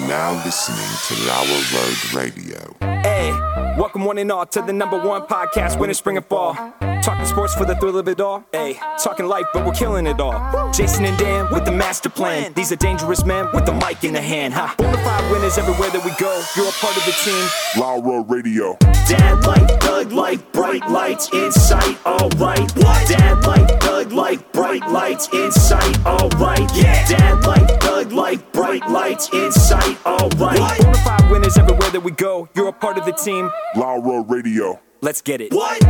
now listening to Lower Road Radio. Hey, welcome one and all to the #1 podcast, winter, spring, and fall. Talking sports for the thrill of it all. Hey, talking life, but we're killing it all. Jason and Dan with the master plan. These are dangerous men with the mic in the hand. Ha. Bonafide winners everywhere that we go. You're a part of the team. Lower Road Radio. Dad light, Doug light, bright lights in sight. All right. What? Dad light, Doug light, bright lights in sight. All right. Yeah. Dad light, Doug light, bright lights in sight. All right. Bonafide winners everywhere that we go. You're a part of the team. Lower Road Radio. Let's get it. What?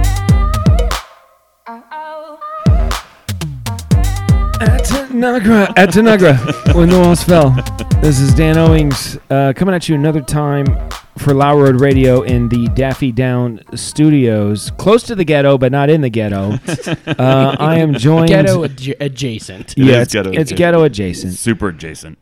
At Tanagra, when the walls fell. This is Dan Owings coming at you another time for Lower Road Radio in the Daffy Down Studios, close to the ghetto, but not in the ghetto. I am joined... Ghetto adjacent. Yeah, it's ghetto adjacent. Super adjacent.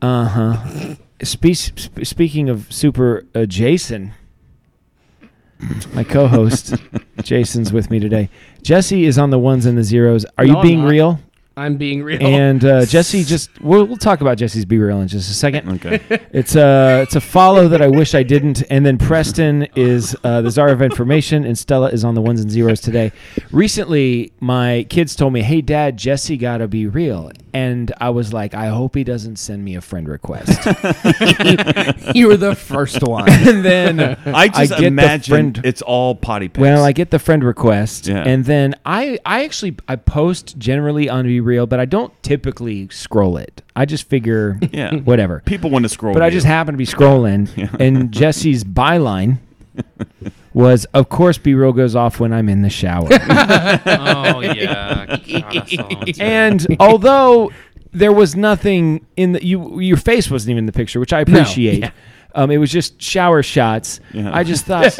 Speaking of super adjacent, my co-host, Jason's with me today. Jesse is on the ones and the zeros. Are you being real? I'm being real. And Jesse, we'll talk about Jesse's Be Real in just a second. Okay. It's a follow that I wish I didn't. And then Preston is the czar of information, and Stella is on the ones and zeros today. Recently, my kids told me, "Hey, Dad, Jesse gotta be real," and I was like, "I hope he doesn't send me a friend request." You were the first one. And then I just get imagine it's all potty pics. Well, I get the friend request, Yeah. and then I actually post generally on Be Real, but I don't typically scroll it. I just figure, Yeah. whatever. People want to scroll. But I just happen to be scrolling, and Jesse's byline was, "Of course, Be Real goes off when I'm in the shower." Oh, yeah. And although there was nothing in your face wasn't even in the picture, which I appreciate. Yeah. It was just shower shots. Yeah. I just thought,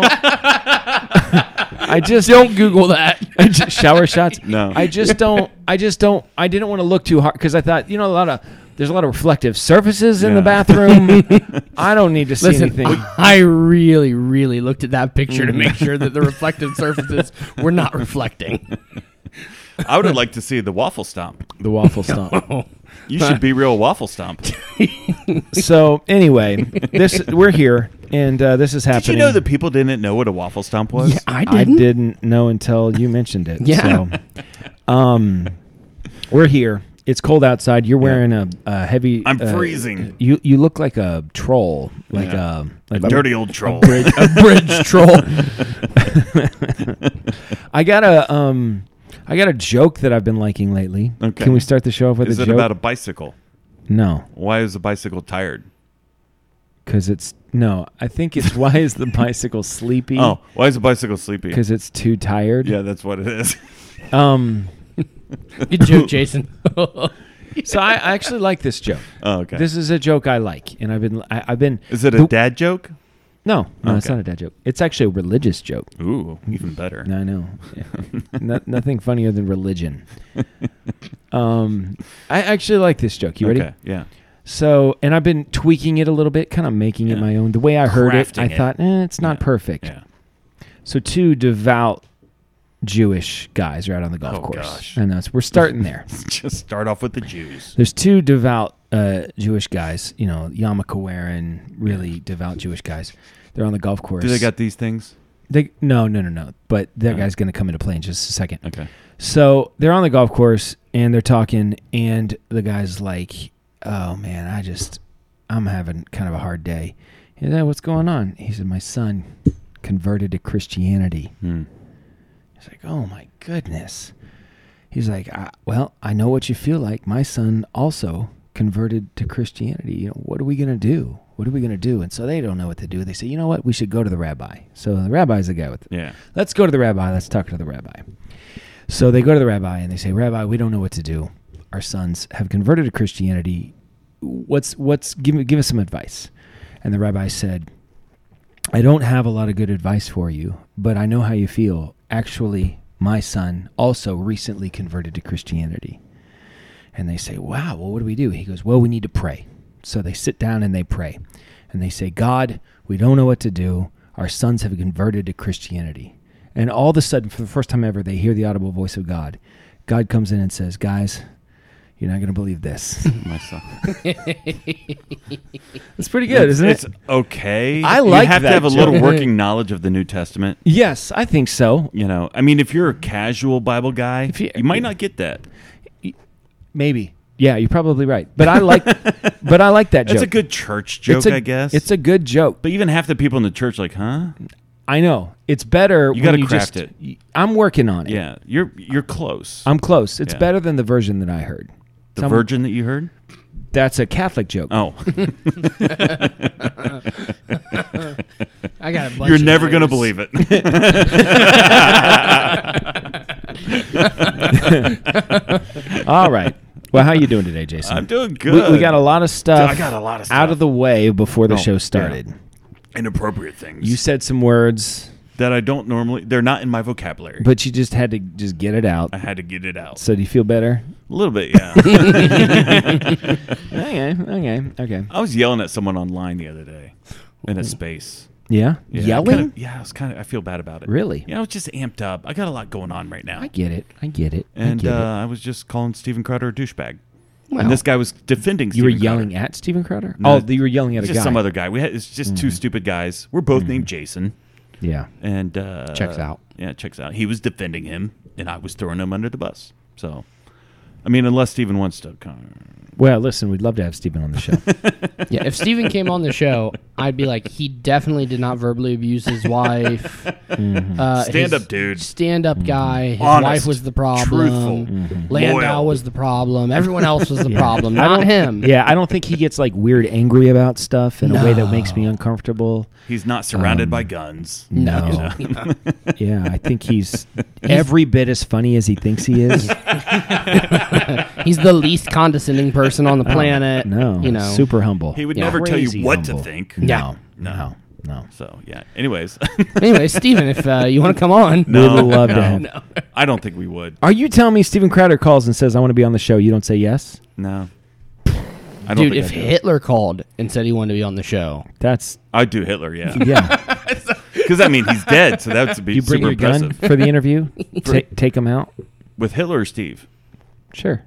I just Don't Google that. shower shots. No. I didn't want to look too hard because I thought, there's a lot of reflective surfaces in the bathroom. I don't need to see anything. I really, really looked at that picture to make sure that the reflective surfaces were not reflecting. I would have liked to see the waffle stomp. The waffle stomp. You should be real waffle stomp. So anyway, we're here, and this is happening. Did you know that people didn't know what a waffle stomp was? Yeah, I I didn't. didn't know until you mentioned it. Yeah. So, we're here. It's cold outside. You're wearing a heavy. I'm freezing. You look like a troll, like a dirty old troll. A bridge troll. I got a joke that I've been liking lately. Okay. Can we start the show off with Is a it joke? about a bicycle? No, Why is the bicycle tired? because I think it's why is the bicycle sleepy? Oh, why is the bicycle sleepy? Because it's too tired. Yeah, that's what it is. Good joke, Jason. So I actually like this joke. Oh, okay. This is a joke I like, and I've been. Is it a dad joke? No, it's Okay. not a dad joke. It's actually a religious joke. Ooh, even better. I know. Yeah. Nothing funnier than religion. I actually like this joke. You ready? Okay, yeah. So, and I've been tweaking it a little bit, kind of making it my own. The way I heard it, I Crafting it. thought, it's not perfect. Yeah. So, two devout Jewish guys are out on the golf Oh, course. gosh. And we're starting there. Just start off with the Jews. There's two devout Jewish guys, yarmulke wearing, really devout Jewish guys. They're on the golf course. Do they got these things? No. But that guy's going to come into play in just a second. Okay. So they're on the golf course and they're talking, and the guy's like, "Oh man, I'm having kind of a hard day." He said, "What's going on?" He said, "My son converted to Christianity." He's like, "Oh my goodness." He's like, I know what you feel like. My son also converted to Christianity. What are we going to do? What are we going to do? And so they don't know what to do. They say, "You know what? We should go to the rabbi." So the rabbi's the guy with it. Yeah. Let's go to the rabbi. Let's talk to the rabbi. So they go to the rabbi and they say, "Rabbi, we don't know what to do. Our sons have converted to Christianity. Give us some advice." And the rabbi said, "I don't have a lot of good advice for you, but I know how you feel. Actually, my son also recently converted to Christianity." And they say, "Wow, well, what do we do?" He goes, "Well, we need to pray." So they sit down and they pray. And they say, "God, we don't know what to do. Our sons have converted to Christianity." And all of a sudden, for the first time ever, they hear the audible voice of God. God comes in and says, "Guys, You're not going to believe this. My son. It's pretty good, isn't It's it? okay. I You like have that to have a little joke. working knowledge of the New Testament. Yes, I think so. You know, I mean, if you're a casual Bible guy, you- you might not get that. Maybe. Yeah, you're probably right. But I like that joke. It's a good church joke, I guess. It's a good joke. But even half the people in the church, like, huh? I know. It's better You when gotta you craft just, it. I'm working on it. Yeah, you're close. I'm close. It's Yeah. better than the version that I heard. The virgin that you heard? That's a Catholic joke. Oh, I got a bunch you're of never going to those. believe it. All right. Well, how you doing today, Jason? I'm doing good. We got a lot of stuff. I got a lot of out stuff. of the way before the Oh, show yeah. started. Inappropriate things You said some words, that I don't normally. They're not in my vocabulary. but you just had to just get it out. I had to get it out. So do you feel better? A little bit, yeah. Okay. I was yelling at someone online the other day in a space. Yeah? Yeah, Yelling? I was kind of. I feel bad about it. Really? Yeah, I was just amped up. I got a lot going on right now. I get it. And I get it. I was just calling Steven Crowder a douchebag. Well, And this guy was defending You were Steven yelling Crowder. at Steven Crowder? No, Oh, you were yelling at a It's just guy. some other guy. It's just two stupid guys. We're both named Jason. Yeah. And Checks out. Yeah, it checks out. He was defending him, and I was throwing him under the bus. So, I mean, unless Steven wants to Well, listen, we'd love to have Steven on the show. yeah, if Steven came on the show, I'd be like, he definitely did not verbally abuse his wife. Stand-up dude. Stand-up guy. His Honest. wife was the problem. Truthful. Landau Loyal. was the problem. Everyone else was the problem, not him. Yeah, I don't think he gets like weird angry about stuff in a way that makes me uncomfortable. He's not surrounded by guns. No. Yeah, I think he's every bit as funny as he thinks he is. He's the least condescending person on the planet. No, You know. super humble. He would Yeah. never tell you Crazy what humble. to think. Yeah. No. So, yeah. Anyways. Anyway, Steven, if you want to come on. We'd love to have. I don't think we would. Are you telling me Steven Crowder calls and says, I want to be on the show? You don't say yes? No. I don't Dude, think if I'd do it. Hitler called and said he wanted to be on the show, That's, I'd do Hitler, yeah. yeah. Because, I mean, he's dead, so that would be You bring super your gun impressive. for the interview? Take him out? With Hitler or Steve? Sure.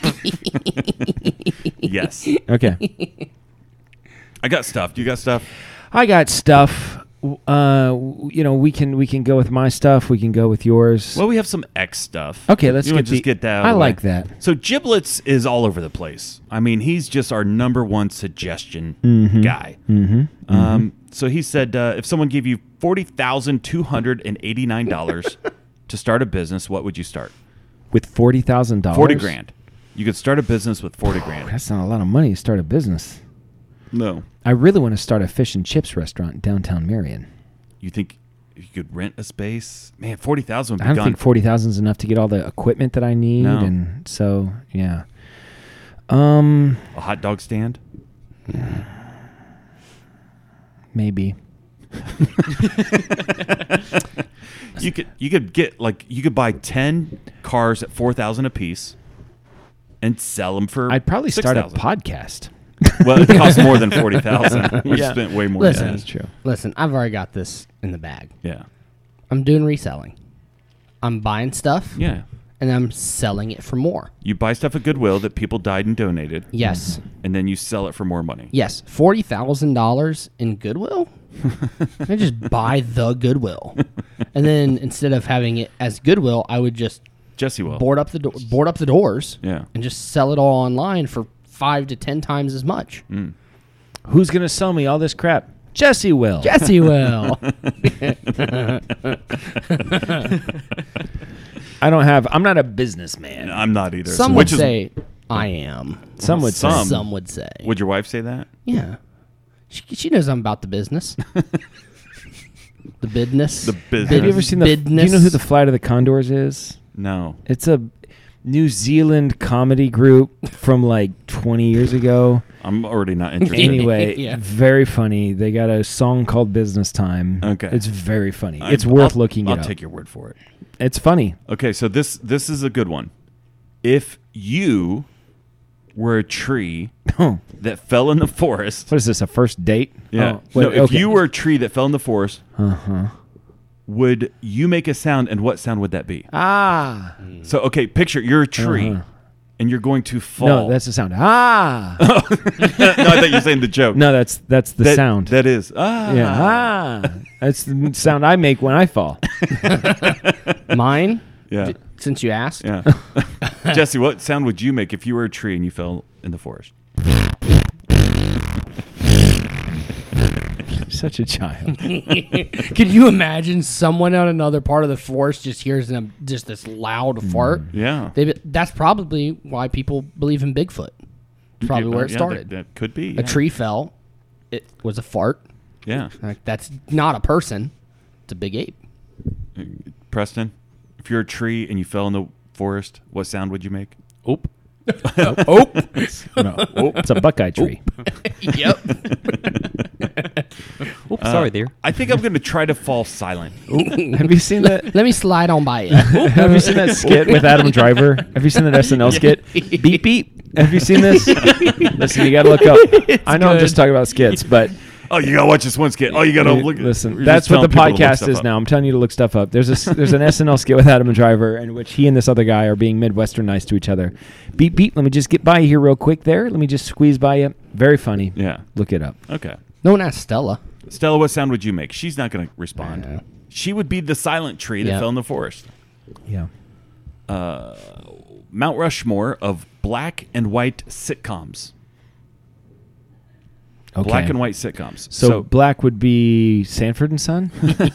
Yes. Okay. I got stuff. You got stuff? I got stuff. We can go with my stuff. We can go with yours. Well, we have some X stuff. Okay, let's You get wanna just get that out of I the way? like that. So Giblets is all over the place. I mean, he's just our number one suggestion guy. So he said, if someone gave you $40,289 to start a business, what would you start? With $40,000? 40 grand. You could start a business with 40 grand. That's not a lot of money to start a business. No. I really want to start a fish and chips restaurant in downtown Marion. You think you could rent a space? Man, 40,000 would be I don't gone. think 40,000 is enough to get all the equipment that I need, No. and so yeah. A hot dog stand? Maybe. You could get you could buy 10 cars at 4,000 a piece and sell them for I'd probably start a 6,000. podcast. Well, it costs more than 40,000. We spent way more Listen. than That's true. listen, I've already got this in the bag. Yeah. I'm doing reselling. I'm buying stuff Yeah. and I'm selling it for more. You buy stuff at Goodwill that people died and donated, Yes. and then you sell it for more money. Yes. $40,000 in Goodwill? I just buy the Goodwill. And then instead of having it as Goodwill, I would just Jesse will. board up the doors Yeah. and just sell it all online for 5 to 10 times as much. Who's gonna sell me all this crap? Jesse will. Jesse will. I'm not a businessman. I'm not either. Some Which would is- say I am. Some would say. Some. Some would say. Would your wife say that? Yeah. She knows I'm about the business. The bidness. The business. Have you ever seen do you know who the Flight of the Condors is? No. It's a New Zealand comedy group from like 20 years ago. I'm already not interested. Anyway, Yeah. very funny. They got a song called Business Time. Okay. It's very funny. It's worth looking I'll it up. take your word for it. It's funny. Okay, so this is a good one. If you were a tree Oh, that fell in the forest, what is this, a first date? yeah. Oh, wait, no, if okay. you were a tree that fell in the forest, would you make a sound, and what sound would that be? Ah. So, okay, picture you're a tree, and you're going to fall. No, that's the sound. Ah. no, I thought you were saying the joke. No, that's the That- sound. That is. Ah. Yeah. Ah. That's the sound I make when I fall. Mine, Yeah. since you asked, Yeah. Jesse, what sound would you make if you were a tree and you fell in the forest? Such a child. could you imagine someone on another part of the forest just hears them just this loud fart? Yeah. That's probably why people believe in Bigfoot. It's probably where it Yeah, started. That could be. A tree fell. It was a fart. Yeah. Like, that's not a person. It's a big ape. Preston, if you're a tree and you fell in the forest, what sound would you make? Oop. No. It's a Buckeye tree. Yep. Oops, sorry there. I think I'm going to try to fall silent. Have you seen that? Let me slide on by you. Have you seen that skit with Adam Driver? Have you seen that SNL skit? Beep beep. Have you seen this? Listen, you got to look up. I know I'm just talking about skits, but Oh, you got to watch this one skit. Oh, you got to look. listen. you're That's just what the telling people to look podcast stuff is up. now. I'm telling you to look stuff up. There's an SNL skit with Adam Driver in which he and this other guy are being Midwestern nice to each other. Beep beep. Let me just get by you here real quick. There. Let me just squeeze by you. Very funny. Yeah. Look it up. Okay. No one asked Stella. Stella, what sound would you make? She's not going to respond. Yeah. She would be the silent tree that Yeah. fell in the forest. Yeah. Mount Rushmore of black and white sitcoms. Okay. Black and white sitcoms. So black would be Sanford and Son.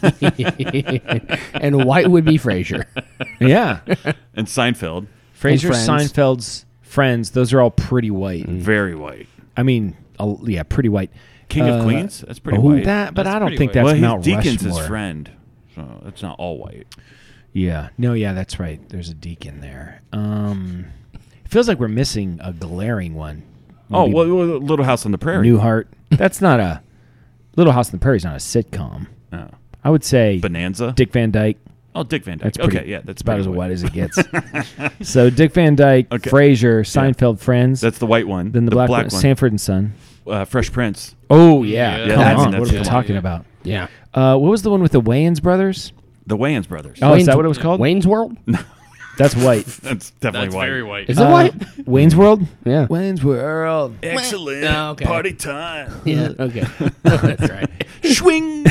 And white would be Frasier. Yeah. and Seinfeld, Frasier, Friends. Seinfeld's Friends. Those are all pretty white. very white. I mean, pretty white. King of Queens, that's pretty oh, white. But That's I don't pretty think white. that's well, Mount he's Deacon's Rushmore. his friend, so it's not all white. Yeah. No, yeah, that's right. There's a deacon there. It feels like we're missing a glaring one. Oh, Maybe well, Little House on the Prairie. Newhart. That's not a Little House on the Prairie is not a sitcom. Oh. I would say Bonanza. Dick Van Dyke. Oh, Dick Van Dyke. That's pretty, Okay, yeah, that's about pretty as white. white as it gets. So Dick Van Dyke, Okay. Frasier, Seinfeld, Friends. That's the white one. then the black one, one. Sanford and Son. Fresh Prince. Oh yeah, Yeah, come that's- on. that's What are we good. talking Yeah. about? Yeah. What was the one with the Wayans brothers? The Wayans brothers. Oh, is that what it was called? Wayne's World? That's white. That's definitely That's white. very white. Is it white? Wayne's World? Yeah. Wayne's World. Excellent. Oh, okay. Party time. Yeah. Okay. That's right. Swing.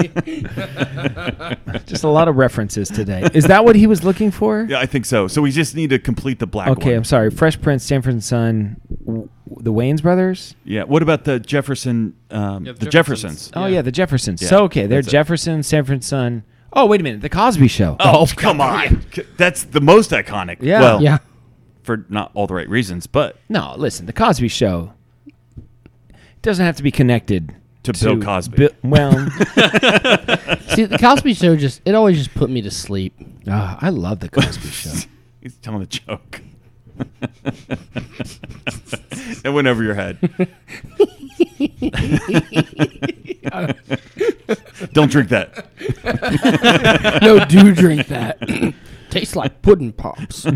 Just a lot of references today. Is that what he was looking for? Yeah, I think so. So we just need to complete the black Okay, one. I'm sorry. Fresh Prince, Sanford and Son, the Wayans brothers? Yeah. What about the Jefferson? The Jeffersons. Oh, Yeah. yeah, the Jeffersons. Yeah, So, okay, they're that's it. Jefferson, Sanford and Son. Oh, wait a minute. The Cosby Show. Oh, come on. That's the most iconic. Yeah. Well, Yeah. for not all the right reasons, but No, listen. The Cosby Show doesn't have to be connected to Bill Cosby. Well, See, the Cosby Show it always just put me to sleep. I love the Cosby Show. He's telling a joke. It went over your head. Don't drink that. No, do drink that. Tastes like pudding pops.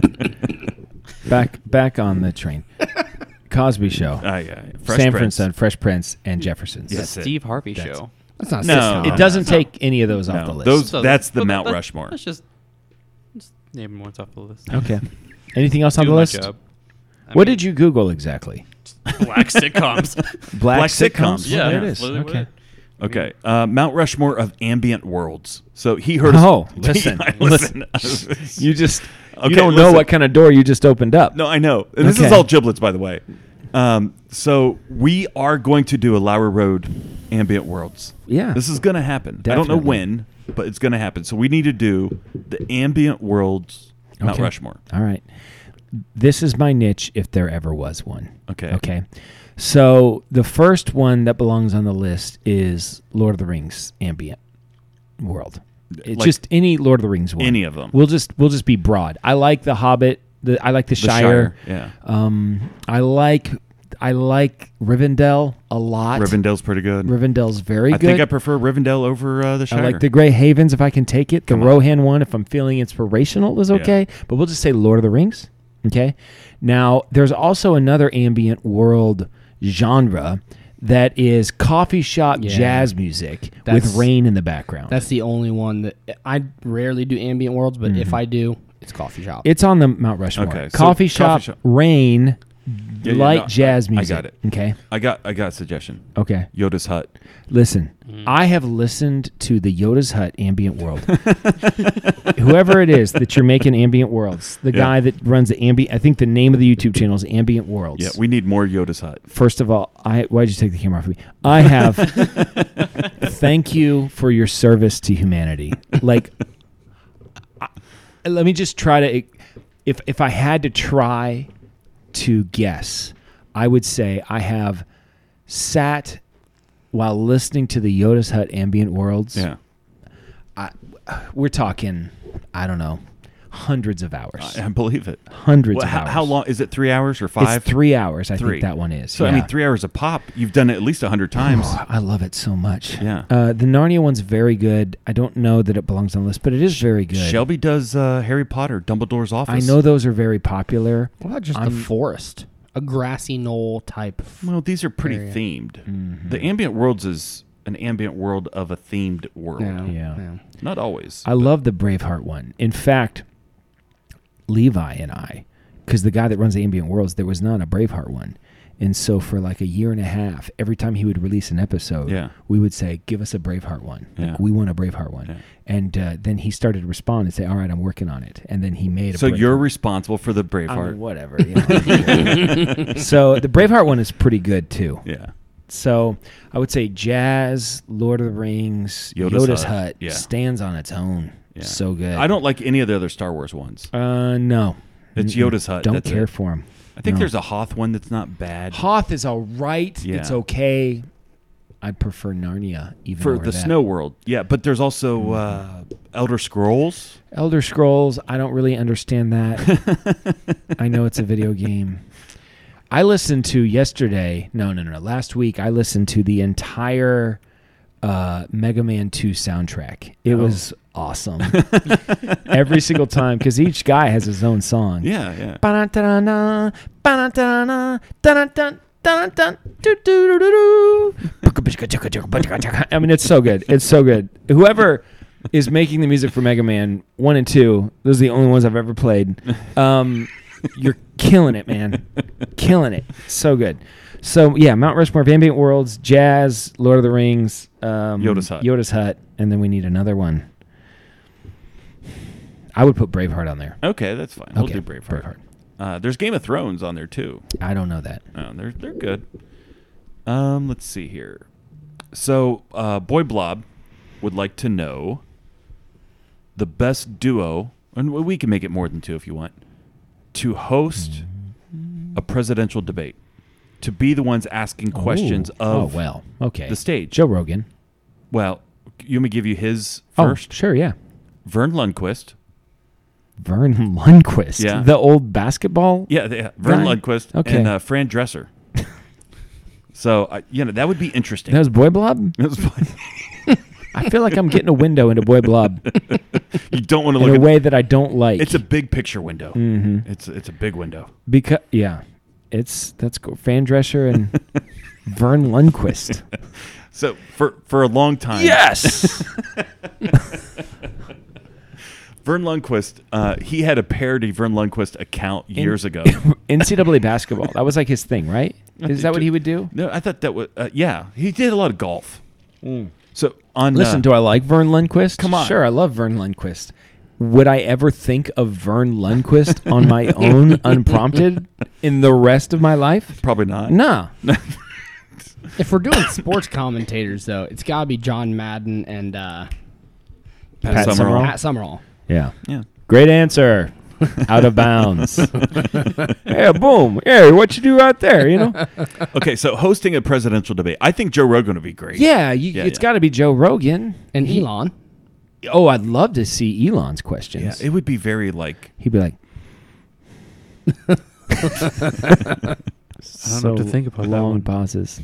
Back on the train. Cosby Show. Yeah. Fresh Sanford and Prince. Son, Fresh Prince, and Jeffersons. Yes. The That's it. Steve Harvey show. That's not No. sitcom. It doesn't take any of those off the No, list. those So that's the but Mount let- Rushmore. Let's just name ones off the list. Okay. Anything else on Do the my list? job. I What mean, did you Google exactly? black sitcoms? Black sitcoms. Yeah, there it is. literally what Okay. it- Okay, Mount Rushmore of ambient worlds. So he heard. Oh, listen, listen. You just Okay, you don't know listen. what kind of door you just opened up. No, I know. And this is Okay. all giblets, by the way. So we are going to do a Lowry Road ambient worlds. Yeah. This is going to happen. I don't know Definitely. when, but it's going to happen. So we need to do the ambient worlds Mount Okay. Rushmore. All right. This is my niche if there ever was one. Okay. Okay. So the first one that belongs on the list is Lord of the Rings ambient world. It's Like just any Lord of the Rings one. any of them. We'll just be broad. I like the Hobbit. I like the Shire. Yeah. I like Rivendell a lot. Rivendell's pretty good. Rivendell's very I good. think I prefer Rivendell over the I Shire. like the Grey Havens if I can take it. The Come on. Rohan one, if I'm feeling inspirational, is okay. But we'll just say Lord of the Rings. Okay. Now, there's also another ambient world genre that is coffee shop Yeah. jazz music That's- with rain in the background. That's the only one that I rarely do ambient worlds, but if I do, It's coffee shop. It's on the Mount Rushmore. Okay, so Coffee shop, rain, Yeah, light no, jazz I music. got it. Okay. I got a suggestion. Okay. Yoda's Hut. Listen, I have listened to the Yoda's Hut ambient world. Whoever it is that you're making ambient worlds, the guy that runs the ambient, I think the name of the YouTube channel is Ambient Worlds. Yeah, we need more Yoda's Hut. First of all, why'd you take the camera off of me? I have. Thank you for your service to humanity. Like, let me just try to. If I had to try to guess, I would say I have sat while listening to the Yoda's Hut ambient worlds. Yeah. We're talking, I don't know, hundreds of hours. I believe it. Hundreds Well, of hours. how long? Is it 3 hours or 5? It's 3 hours, I 3. think that one is. So, I yeah. mean, 3 hours a pop. You've done it at least 100 times. Oh, I love it so much. Yeah. The Narnia one's very good. I don't know that it belongs on the list, but it is very good. Shelby does Harry Potter, Dumbledore's Office. I know those are very popular. What about just the forest? A grassy knoll type. Well, these are pretty area. themed. Mm-hmm. The ambient worlds is an ambient world of a themed world. Yeah. Not always. I love the Braveheart one. In fact, Levi and I, because the guy that runs the Ambient Worlds, there was not a Braveheart one. And so for like a year and a half, every time he would release an episode, we would say, give us a Braveheart one. Yeah. Like, we want a Braveheart one. Yeah. And then he started to respond and say, all right, I'm working on it. And then he made a So Braveheart. you're responsible for the I Braveheart. mean, whatever. You know. So the Braveheart one is pretty good too. Yeah. So I would say Jazz, Lord of the Rings, Yoda's Hut Hut, stands on its own. Yeah. So good. I don't like any of the other Star Wars ones. No. It's Yoda's Hut. Don't That's care it. for him. I think No. there's a Hoth one that's not bad. Hoth is all right. Yeah. It's okay. I'd prefer Narnia even For over the that. Snow World. Yeah, but there's also Elder Scrolls. Elder Scrolls, I don't really understand that. I know it's a video game. I listened to last week I listened to the entire Mega Man 2 soundtrack. It was awesome. Every single time, because each guy has his own song. Yeah, yeah. Ba-da-da-da, ba-da-da-da, da-da-dun, da-da-dun, doo-doo-doo-doo-doo. I mean, it's so good. It's so good. Whoever is making the music for Mega Man 1 and 2, those are the only ones I've ever played. You're killing it, man. Killing it. So good. So, yeah, Mount Rushmore, Ambient Worlds, Jazz, Lord of the Rings, Yoda's Hut. and then we need another one. I would put Braveheart on there. Okay, that's fine. We'll Okay, do Braveheart. There's Game of Thrones on there too. I don't know that. Oh, they're good. Let's see here. So, Boy Blob would like to know the best duo, and we can make it more than 2 if you want, to host a presidential debate, to be the ones asking questions of okay. the stage. Joe Rogan. Well, you want me to give you his first? Oh, sure, yeah. Vern Lundquist. Vern Lundquist. Yeah. The old basketball. Yeah, Vern Guy? Lundquist Okay. and Fran Dresser. So, that would be interesting. That was Boy Blob? That was fun. I feel like I'm getting a window into Boy Blob You don't want to in look a at way that I don't like. It's a big picture window. Mm-hmm. It's a big window. Because that's cool. Fan Drescher and Vern Lundquist. So for a long time, Yes. Vern Lundquist, he had a parody Vern Lundquist account years ago. NCAA basketball. That was like his thing, right? Is that what he would do? No, I thought that was he did a lot of golf. So on Listen, do I like Vern Lundquist? Come on. Sure, I love Vern Lundquist. Would I ever think of Vern Lundquist on my own, unprompted, in the rest of my life? probably not. No. If we're doing sports commentators, though, it's got to be John Madden and Pat Summerall. Pat Summerall. Yeah. Yeah. Great answer. Out of bounds. Yeah, boom. Yeah, what you do out there, you know? Okay, so hosting a presidential debate, I think Joe Rogan would be great. Yeah, it's got to be Joe Rogan. And Elon. Oh, I'd love to see Elon's questions. Yeah, it would be very like. He'd be like, I don't know what to think about that long one. pauses.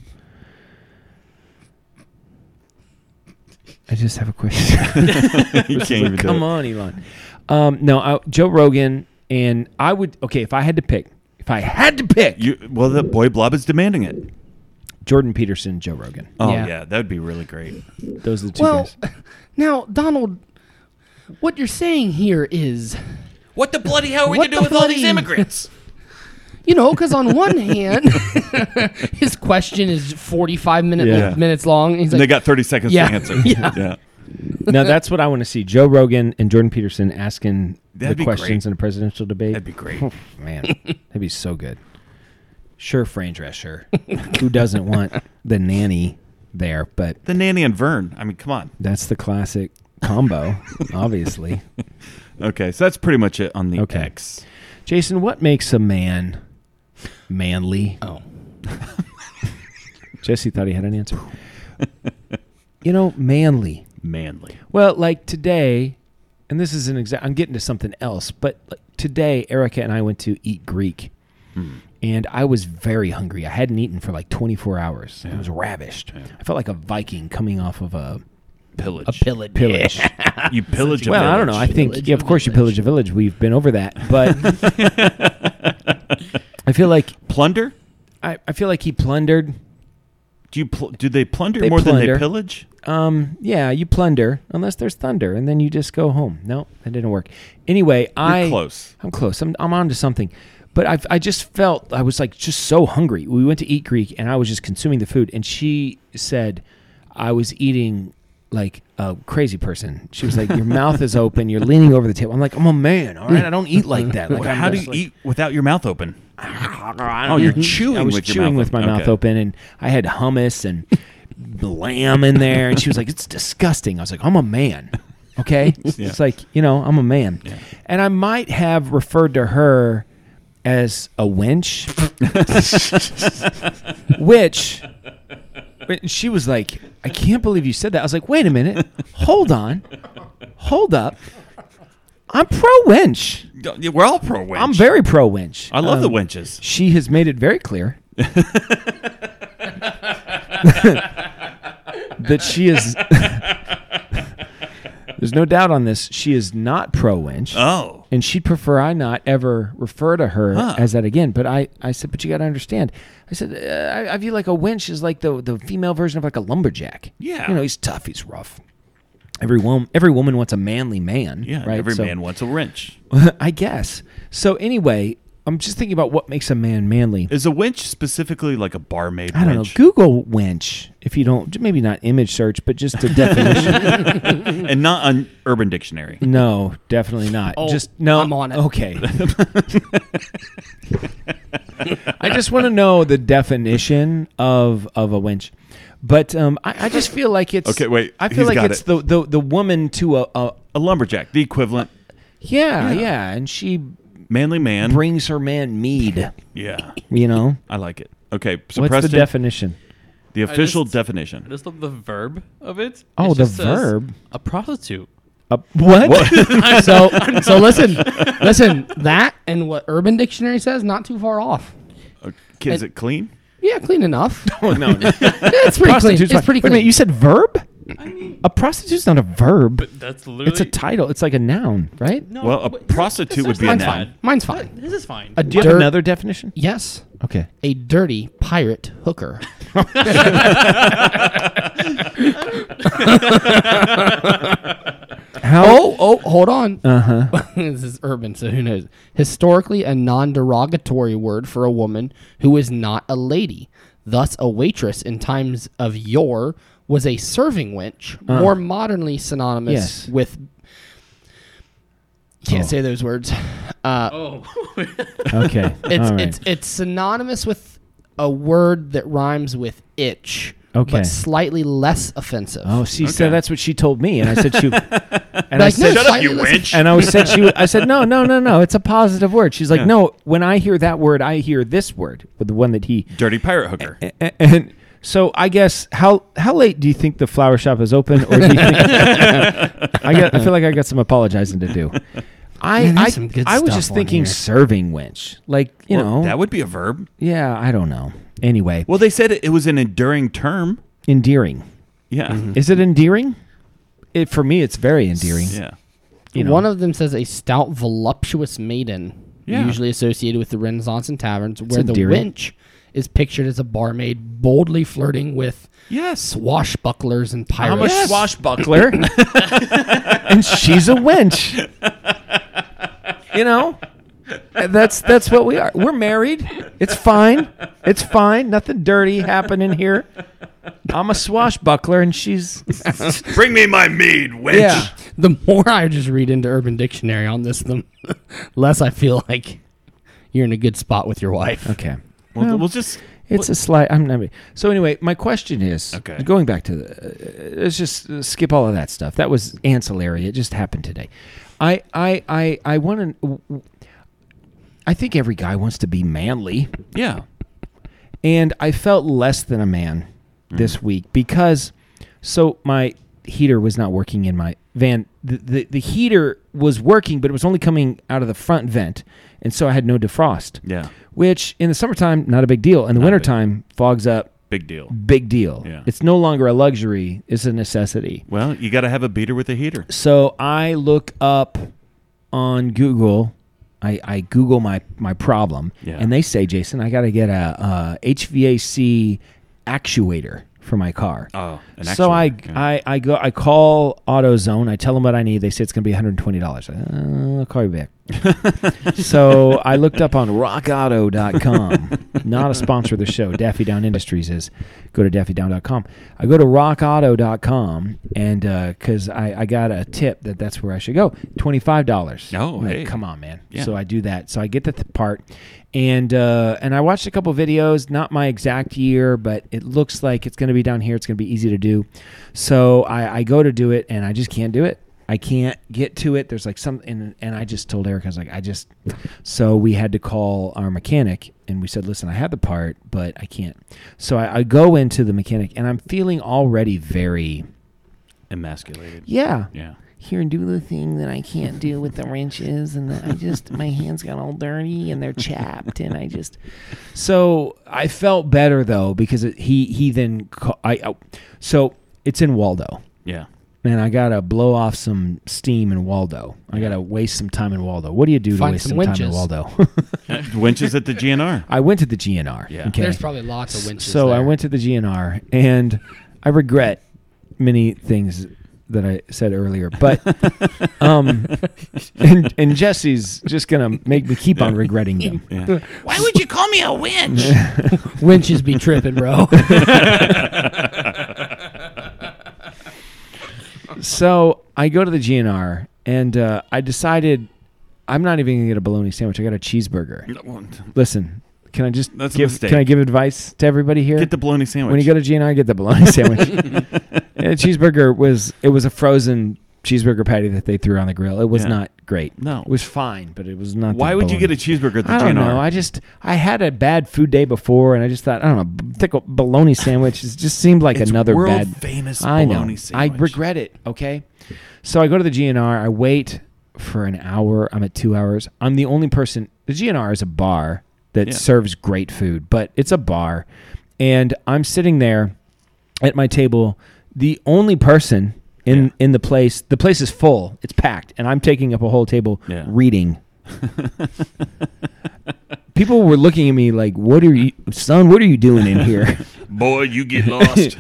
I just have a question. You can't even do Come it. on, Elon. No, Joe Rogan, and I would. Okay, if I had to pick, The Boy Blob is demanding it. Jordan Peterson, Joe Rogan. Oh Yeah. yeah, that would be really great. Those are the two Well, guys. now, Donald, what you're saying here is What the bloody hell are we What going to do the with all these bloody- immigrants? You know, because on one hand, his question is 45 minutes long. And he's And like, they got 30 seconds Yeah. to answer. Yeah. Now that's what I want to see: Joe Rogan and Jordan Peterson asking That'd the be questions great. in a presidential debate. That'd be great. Oh, man, that'd be so good. Sure, Fran Drescher. Who doesn't want the nanny there? But The nanny and Vern. I mean, come on. that's the classic combo, obviously. Okay, so that's pretty much it on the Okay. X. Jason, what makes a man manly? oh, Jesse thought he had an answer. Manly. Manly. Well, like today, and this is an exact. I'm getting to something else, but like today, Erica and I went to eat Greek, and I was very hungry. I hadn't eaten for like 24 hours. I was ravished. I felt like a Viking coming off of a Pillage. a pillage. pillage. You pillage a Well, I don't village. know. I think, Pillage yeah, of a course, you village. pillage a village. We've been over that, but I feel like Plunder? I feel like he plundered. Do they plunder They more than plunder. they pillage? Yeah, you plunder unless there's thunder, and then you just go home. No, that didn't work. Anyway, You're close. I'm close. I'm on to something. But I just felt I was like just so hungry. We went to eat Greek, and I was just consuming the food. And she said I was eating like a crazy person. She was like, "Your mouth is open. You're leaning over the table." I'm like, "I'm a man, all right. I don't eat like that." Like, Well, I'm how do just you like- eat without your mouth open? Oh, you're chewing I was with your chewing mouth with my open. mouth Okay. open, and I had hummus and lamb in there, and she was like, "It's disgusting." I was like, "I'm a man." Okay, it's like I'm a man, and I might have referred to her as a wench, which she was like, "I can't believe you said that." I was like, "Wait a minute, hold on, hold up." I'm pro wench. We're all pro winch. I'm very pro wench. I love the winches. She has made it very clear that she is. There's no doubt on this. She is not pro winch. Oh. And she'd prefer I not ever refer to her as that again. But I said, but you got to understand. I said, I view like a winch is like the female version of like a lumberjack. Yeah. He's tough. He's rough. Every woman wants a manly man. Yeah, right? every So- man wants a wrench. I guess. So anyway, I'm just thinking about what makes a man manly. Is a winch specifically like a barmaid I don't know. winch? Google winch if you don't. Maybe not image search, but just a definition. And not on Urban Dictionary. No, definitely not. Oh, Just no. I'm on it. Okay. I just want to know the definition of a winch, but I just feel like it's Okay, wait, I feel he's like got it's the woman to a A lumberjack, the equivalent. yeah, and she Manly man. brings her man mead. Yeah. I like it. Okay, so What's Preston, the definition? the official I definition. just love the verb of it. Oh, It the just says verb. A prostitute. What? So listen, that and what Urban Dictionary says, not too far off. Okay, is it clean? Yeah, clean enough. Oh no. Yeah, it's pretty clean. It's Prostitute's fine. pretty Wait a minute, clean. you said verb? A prostitute's not a verb. That's literally. It's a title. It's like a noun, right? No, Well, a but- prostitute would be a Mine's noun. fine. Mine's fine. This is fine. A Do you have dirt- another definition? Yes, Okay. a dirty pirate hooker. How? Oh, hold on. Uh-huh. This is urban, so who knows? Historically, a non-derogatory word for a woman who is not a lady. Thus, a waitress in times of yore was a serving wench, more modernly synonymous Yes. with. Can't Oh. say those words. Oh. Okay. It's All right. it's synonymous with a word that rhymes with itch, Okay. but slightly less offensive. Oh, she Okay. said that's what she told me, and I said she. And I Like, no, said, Shut up, slightly you less wench. and I said no. It's a positive word. She's like, Yeah. no. When I hear that word, I hear this word, with the one that he. Dirty pirate hooker. And so I guess how late do you think the flower shop is open, or do you think I feel like I got some apologizing to do. Man, there's some good I was stuff just on thinking here. serving wench, like Well, that would be a verb. yeah, I don't know. Anyway, Well, they said it was an enduring term. endearing. Yeah. Is it endearing? For me, it's very endearing. Yeah. You know. One of them says a stout, voluptuous maiden, Yeah. usually associated with the Renaissance and taverns, where the endearing. wench is pictured as a barmaid boldly flirting with Yes. swashbucklers and I'm pirates. a swashbuckler, and she's a wench. You know, that's what we are. We're married. It's fine. It's fine. Nothing dirty happening here. I'm a swashbuckler, and she's Bring me my mead, wench. yeah. The more I just read into Urban Dictionary on this, the less I feel like you're in a good spot with your wife. Okay. We'll just. It's a slight. I'm not. So anyway, my question is, Okay. going back to the, let's just skip all of that stuff. That was ancillary. It just happened today. I want to. I think every guy wants to be manly, Yeah. and I felt less than a man this week because, so my heater was not working in my van. The heater was working, but it was only coming out of the front vent, and so I had no defrost. Yeah. Which in the summertime, not a big deal. In the Not wintertime, fogs up. Big deal. Big deal. Yeah. It's no longer a luxury. It's a necessity. Well, you got to have a beater with a heater. So I look up on Google. I Google my problem. Yeah. And they say, Jason, I got to get a HVAC actuator for my car. Oh, an So actuator. I call AutoZone. I tell them what I need. They say it's going to be $120. I'll call you back. So I looked up on rockauto.com. Not a sponsor of the show. Daffy Down Industries is. Go to daffydown.com. I go to rockauto.com and because I got a tip that's where I should go. $25. Oh, I'm like, hey. come on, man. Yeah. So I do that. So I get the part. And I watched a couple videos, not my exact year, but it looks like it's going to be down here. It's going to be easy to do. So I go to do it, and I just can't do it. I can't get to it. There's like something, and I just told Eric, I was like, so we had to call our mechanic, and we said, listen, I have the part, but I can't. So I go into the mechanic, and I'm feeling already very, Emasculated. yeah. Here and do the thing that I can't do with the wrenches, and that I just my hands got all dirty and they're chapped, and I just So I felt better though because he then so it's in Waldo. Yeah. Man, I gotta blow off some steam in Waldo. I gotta waste some time in Waldo. What do you do to Find waste some some time in winches. Waldo? Winches at the GNR. I went to the GNR. Yeah. Okay. there's probably lots of winches. So I there. went to the GNR, and I regret many things that I said earlier. But and Jesse's just gonna make me keep on regretting them. Yeah. Why would you call me a winch? winches be tripping, bro. So I go to the GNR, and I decided I'm not even gonna get a bologna sandwich. I got a cheeseburger. Listen, can I just That's a give? mistake. Can I give advice to everybody here? Get the bologna sandwich. When you go to GNR, get the bologna sandwich. And the cheeseburger was a frozen cheeseburger patty that they threw on the grill. It was Yeah. not great. No. It was fine, but it was not. Why the would you bologna. get a cheeseburger at the I don't GNR? know. I had a bad food day before, and I just thought, I don't know, think a bologna sandwich just seemed like It's another world bad. famous I know. bologna sandwich. I regret it. Okay, so I go to the GNR. I wait for an hour. I'm at 2 hours. I'm the only person. The GNR is a bar that Yeah. serves great food, but it's a bar, and I'm sitting there at my table, the only person in the place. The place is full. It's packed, and I'm taking up a whole table Yeah. reading. People were looking at me like, "What are you, son? What are you doing in here?" Boy, you get lost.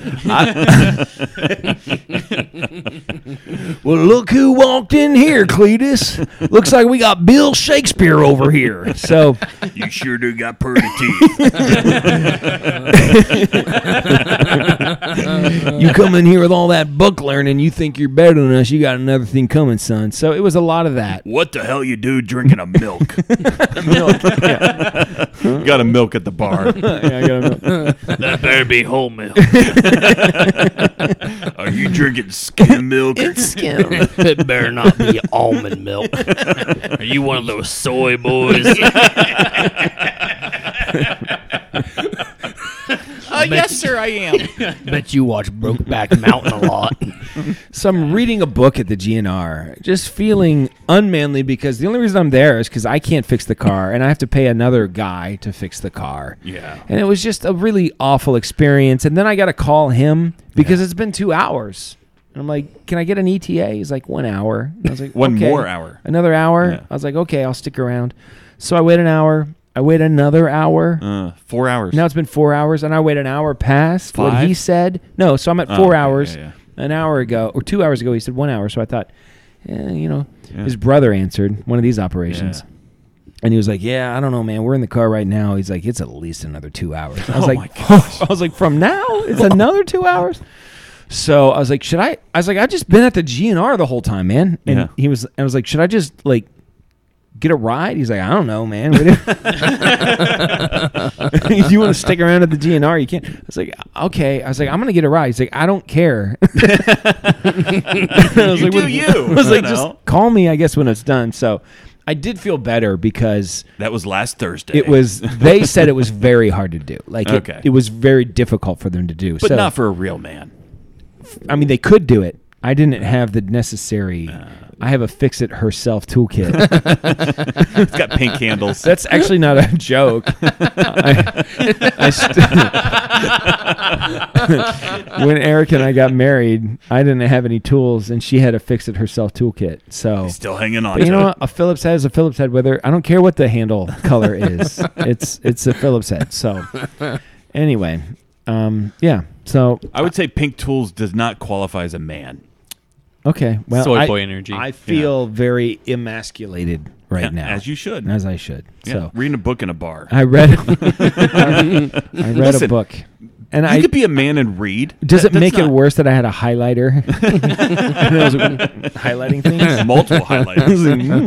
Well, look who walked in here, Cletus. Looks like we got Bill Shakespeare over here. So You sure do got pretty teeth. you come in here with all that book learning, you think you're better than us. You got another thing coming, son. So it was a lot of that. What the hell you do drinking a milk? Got a milk at the bar. That better be whole milk. Are you drinking skim milk? Skim. It better not be almond milk. Are you one of those soy boys? Yes, sir, I am. Bet you watch Brokeback Mountain a lot. So I'm reading a book at the GNR, just feeling unmanly because the only reason I'm there is because I can't fix the car and I have to pay another guy to fix the car. Yeah. And it was just a really awful experience. And then I got to call him because it's been 2 hours. And I'm like, can I get an ETA? He's like, 1 hour. And I was like, One okay. more hour. Another hour? Yeah. I was like, okay, I'll stick around. So I wait an hour. I wait another hour. 4 hours. Now it's been 4 hours, and I wait an hour past what 5? he said. No, so I'm at Oh, 4 okay, hours. yeah. An hour ago, or 2 hours ago, he said 1 hour. So I thought, His brother answered one of these operations. Yeah. And he was like, "Yeah, I don't know, man. We're in the car right now." He's like, "It's at least another 2 hours." I was Oh like, I was like, "From now, it's another 2 hours." So I was like, "Should I?" I was like, "I've just been at the GNR the whole time, man." And I was like, "Should I just like get a ride?" He's like, "I don't know, man. If you want to stick around at the GNR, you can." I was like, "Okay." I was like, "I'm gonna get a ride." He's like, "I don't care." I was You like, do you. I was like, You "Just know? call me, I guess, when it's done." So I did feel better because That was last Thursday. it was. They said it was very hard to do. Like Okay. it was very difficult for them to do. but so, not for a real man. I mean, they could do it. I didn't have the necessary. I have a fix it herself toolkit. It's got pink handles. That's actually not a joke. When Eric and I got married, I didn't have any tools, and she had a fix it herself toolkit. So Still hanging on but you to know it. what? A Phillips head is a Phillips head. Whether I don't care what the handle color is, it's a Phillips head. So anyway, yeah. So I would say pink tools does not qualify as a man. okay. Well, Soy boy energy. I feel very emasculated right Yeah, now, as you should. as I should. Yeah, So reading a book in a bar. I read. I read a Listen, book, and You I. could be a man and read. Does it That's make it not- worse that I had a highlighter? And I was highlighting things. Multiple highlighters.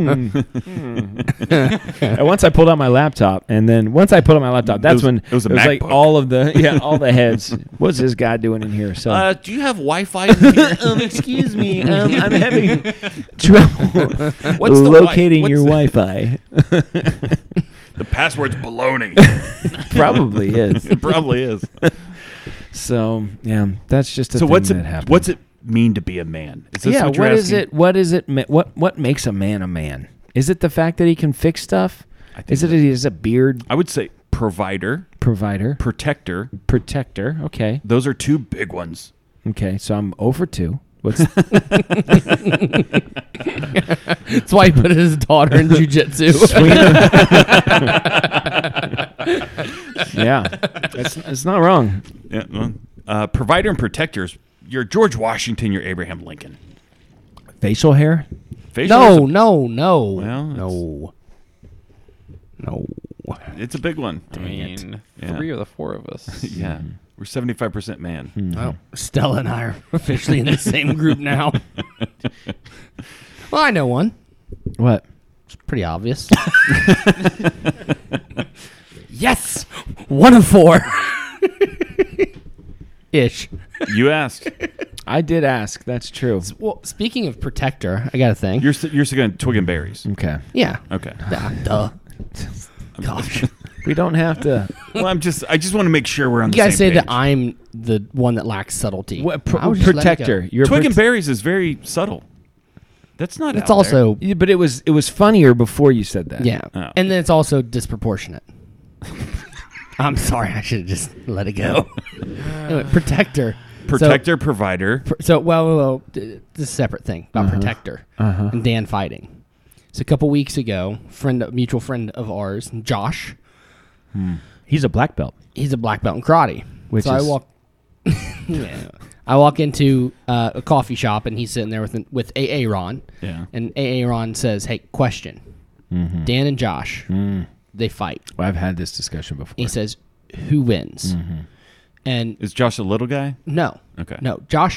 And once I pulled out my laptop, and then once I pulled out my laptop, that's when it was a like MacBook. all of the all the heads. What's this guy doing in here? So Do you have Wi-Fi in here? excuse me, I'm having trouble What's the locating what's your the- Wi-Fi. The password's baloney. Probably is. It probably is. So yeah, that's just a So thing what's that it? happened. What's it mean to be a man? Is this Yeah, what you're what is asking? it? What is it? What makes a man a man? Is it the fact that he can fix stuff? think Is it that he has a beard? I would say provider, Provider, protector. protector. Okay, Those are two big ones. okay. So I'm 0 for 2. What's That's why he put his daughter in jujitsu. yeah? It's not wrong. Yeah, well, provider and protectors. You're George Washington. You're Abraham Lincoln. Facial hair. Facial No, hair's a- no. Well, No. it's a big one. I mean, Yeah. 3 or the 4 of us. Yeah, we're 75% man. Well, Stella and I are officially in the same group now. Well, I know one. What? It's pretty obvious. Yes! 1 of 4. Ish. You asked. I did ask. That's true. Well, speaking of protector, I got a thing. You're still going twig and berries. Okay. Yeah. Okay. Duh. Gosh. We don't have to. Well, I just want to make sure we're on You the guys say same that page. I'm the one that lacks subtlety. What, I would just let it protector. go. You're a Twig and prote- berries is very subtle. That's not. It's out also Yeah, but it was funnier before you said that. yeah, Oh. and then it's also disproportionate. I'm sorry, I should have just let it go. Anyway, protector. there. Protector, provider. So this is a separate thing about protector and Dan fighting. So a couple weeks ago, mutual friend of ours, Josh, He's a black belt. he's a black belt in karate. Which so is- I walk. Yeah. I walk into a coffee shop and he's sitting there with AA Ron. Yeah. And AA Ron says, "Hey, question. Dan and Josh, they fight." Well, I've had this discussion before. He says, "Who wins?" And Is Josh a little guy? no, Okay. no, Josh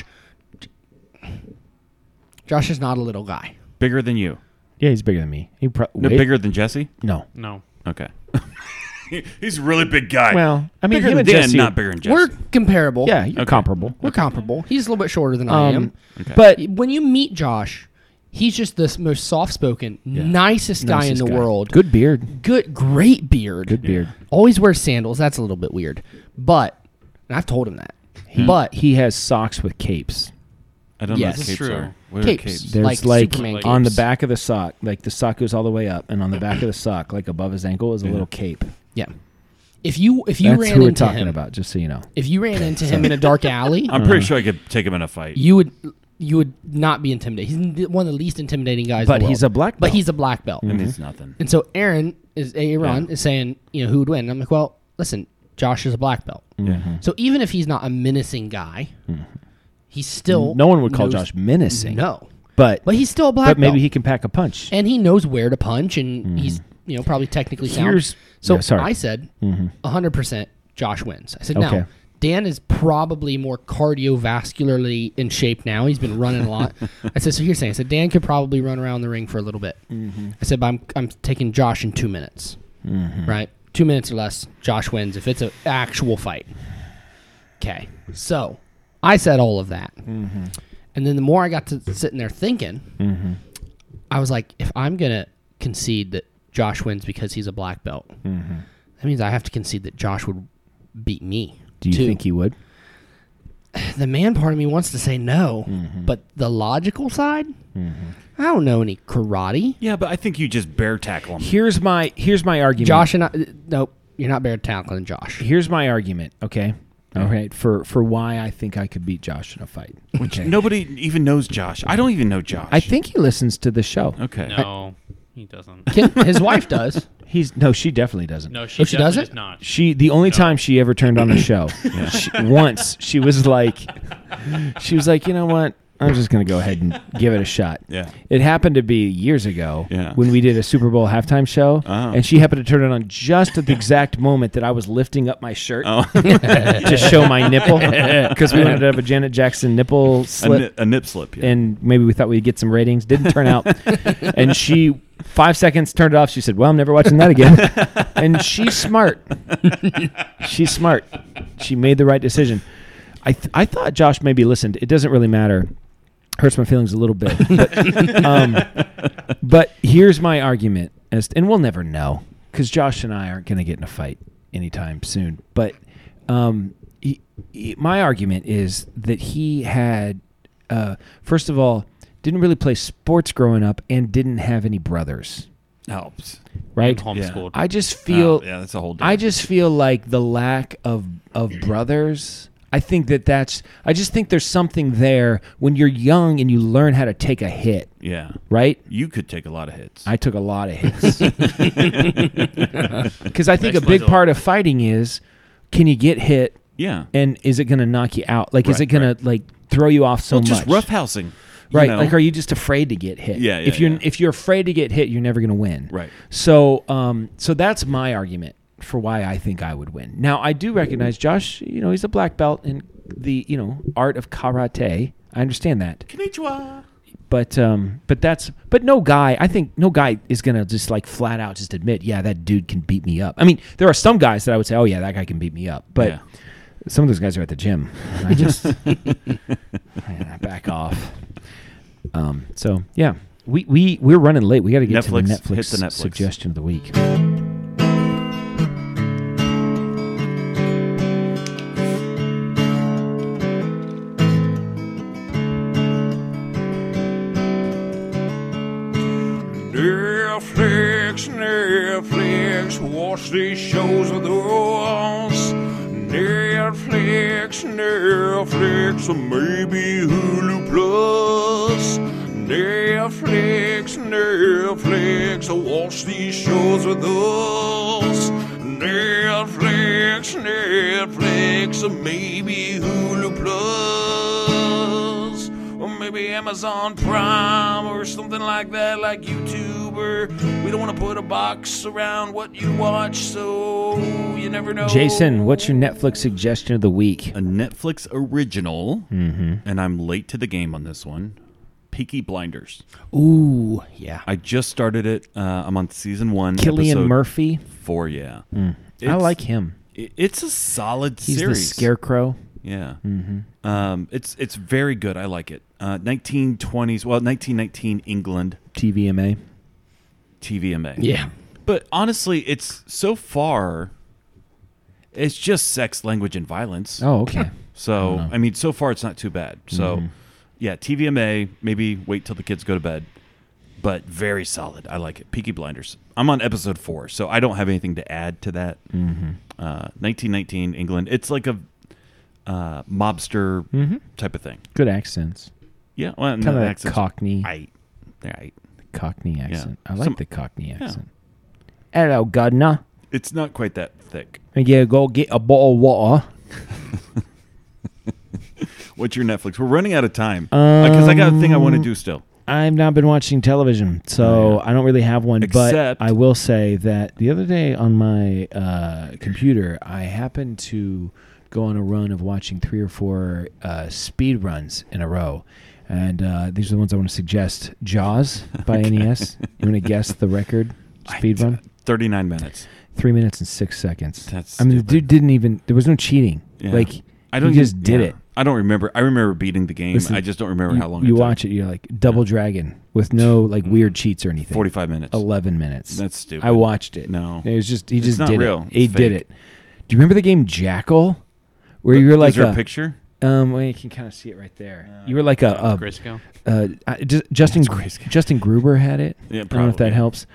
is not a little guy. Bigger than you? Yeah, he's bigger than me. He No, bigger than Jesse? No. No. Okay. He's a really big guy. Well, I mean, bigger him than and Dan, Jesse. not bigger than Jesse. We're comparable. Yeah, you're Okay. comparable. We're comparable. He's a little bit shorter than I am. Okay. But When you meet Josh, he's just the most soft-spoken, nicest guy in nicest the guy. world. Good beard. Great beard. Good beard. Always wears sandals. That's a little bit weird. But, and I've told him that. But He has socks with capes. I don't Yes. know what capes True. are. What are Capes. capes? There's Like like, Superman on the capes. back of the sock, like the sock goes all the way up, and on the back of the sock, like above his ankle, is a little cape. yeah, if you That's ran who we're into talking him, about, just so you know. if you ran into him in a dark alley, I'm pretty sure I could take him in a fight. you would not be intimidated. He's one of the least intimidating guys. But in the he's world. a black But belt. he's a black belt. and it's nothing. And so Aaron is saying, who would win? And I'm like, well, listen, Josh is a black belt. Yeah. So even if he's not a menacing guy, he's still No one would call knows- Josh menacing. No, but But he's still a black but maybe belt. he can pack a punch. And he knows where to punch, and he's probably technically sound. Here's- So yeah, sorry. I said 100% Josh wins. I said now Okay. Dan is probably more cardiovascularly in shape now. He's been running a lot. I said, so here's the thing. I said Dan could probably run around the ring for a little bit. I said, but I'm taking Josh in 2 minutes. Right, 2 minutes or less. Josh wins if it's an actual fight. Okay, so I said all of that, and then the more I got to sitting there thinking, I was like, if I'm gonna concede that Josh wins because he's a black belt, that means I have to concede that Josh would beat me. Do you too. think he would? The man part of me wants to say no, but the logical side, I don't know any karate. Yeah, but I think you just bear tackle him. Here's my argument. Josh and I, nope, you're not bare tackling Josh. Here's my argument. Okay. All right. For why I think I could beat Josh in a fight. Which nobody even knows Josh. I don't even know Josh. I think he listens to the show. Okay. No, he doesn't. His wife does. She definitely doesn't. No, she definitely doesn't? does not. The only time she ever turned on the show, once she was like, you know what? I'm just gonna go ahead and give it a shot. Yeah. It happened to be years ago Yeah. when we did a Super Bowl halftime show, Oh. and she happened to turn it on just at the exact moment that I was lifting up my shirt Oh. to show my nipple because we wanted to have a Janet Jackson nipple slip. A nip slip. Yeah. And maybe we thought we'd get some ratings. Didn't turn out. And she, 5 seconds, turned it off. She said, well, I'm never watching that again. And she's smart. She's smart. She made the right decision. I thought Josh maybe listened. It doesn't really matter. Hurts my feelings a little bit. But here's my argument. And we'll never know because Josh and I aren't going to get in a fight anytime soon. But my argument is that he had, first of all, didn't really play sports growing up and didn't have any brothers, helps. right? Homeschooled. I just feel yeah, that's a whole. I just feel like the lack of brothers. I think I just think there's something there when you're young and you learn how to take a hit, Yeah. right? You could take a lot of hits. I took a lot of hits because I think a Explains big a lot. part of fighting is, can you get hit yeah. and is it going to knock you out? Like, is Right, it going to like throw you off so Well, just much? roughhousing. Right, know? like are you just afraid to get hit? Yeah, If you're afraid to get hit, you're never going to win. Right. So so that's my argument for why I think I would win. Now I do recognize Josh. He's a black belt in the art of karate. I understand that. Konnichiwa. But no guy. I think no guy is going to just like flat out just admit, yeah, that dude can beat me up. I mean, there are some guys that I would say, oh yeah, that guy can beat me up. But Yeah. some of those guys are at the gym. And I just I back off. So yeah, we're running late. We got to get to the Netflix, Netflix, hit the Netflix. suggestion of the week. Netflix, watch these shows of those. Netflix, or maybe Hulu Plus. Netflix, watch these shows with us. Netflix, or maybe Hulu Plus. Or maybe Amazon Prime or something like that, like YouTube. Or we don't want to put a box around what you watch, so you never know. Jason, what's your Netflix suggestion of the week? A Netflix original, and I'm late to the game on this one. Peaky Blinders. Ooh, yeah. I just started it. I'm on season 1. Killian episode Murphy. 4, yeah. I It's- like him. It's a solid He's series. the Scarecrow. Yeah. It's very good. I like it. 1919 England TVMA. TVMA. Yeah. But honestly, it's so far, it's just sex, language, and violence. Oh, okay. So, I mean, so far it's not too bad. So, yeah, TVMA, maybe wait till the kids go to bed. But very solid. I like it. Peaky Blinders. I'm on episode 4, so I don't have anything to add to that. 1919 England. It's like a mobster type of thing. Good accents. Yeah. Well, Kind of the that accents- Cockney. Right. Cockney accent. I like Some- the Cockney accent. Hello, Governor. It's not quite that thick. Yeah, go get a bottle of water. What's your Netflix? We're running out of time. Because I got a thing I want to do still. I've not been watching television, so I don't really have one. Except- but I will say that the other day on my computer, I happened to go on a run of watching 3 or 4 speed runs in a row. And these are the ones I want to suggest. Jaws by NES. You want to guess the record speed run? 39 minutes. 3 minutes and 6 seconds. That's I mean, the stupid. dude didn't even. There was no cheating. Yeah. Like I don't he just even- did yeah. it. I don't remember. I remember beating the game. Listen, I just don't remember how long you it took. watch it. You're like Double Dragon with no like weird cheats or anything. 45 minutes. 11 minutes. That's stupid. I watched it. No. It was just he It's just not did real. it. He It's did fake. it. Do you remember the game Jackal, where you were like Is there a picture? Well, you can kind of see it right there. You were like Grayscale. Justin Gruber had it. Yeah, I don't know if that probably. helps.